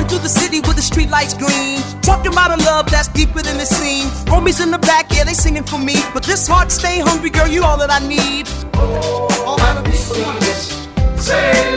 through the city with the street lights green, talking about a love that's deeper than the scene. Homies in the back, yeah, they singing for me, but this heart stay hungry, girl, you all that I need. All that I need. Say